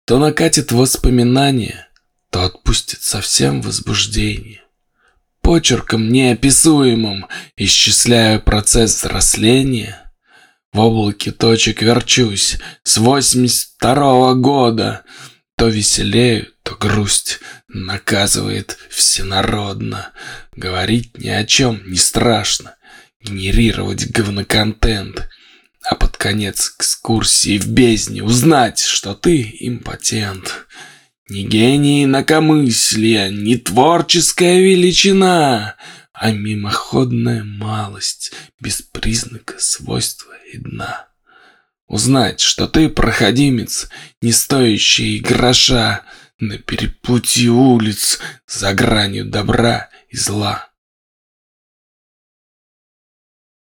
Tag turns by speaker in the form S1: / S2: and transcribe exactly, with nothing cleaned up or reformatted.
S1: То накатит воспоминание, то отпустит совсем возбуждение. Почерком неописуемым исчисляю процесс взросления. В облаке точек верчусь с восемьдесят второго года. То веселею, то грусть наказывает всенародно. Говорить ни о чем не страшно, генерировать говноконтент, а под конец экскурсии в бездне узнать, что ты импотент. Не гений инакомыслия, не творческая величина, а мимоходная малость без признака свойства и дна. Узнать, что ты проходимец, не стоящий и гроша, на перепутье улиц за гранью добра и зла.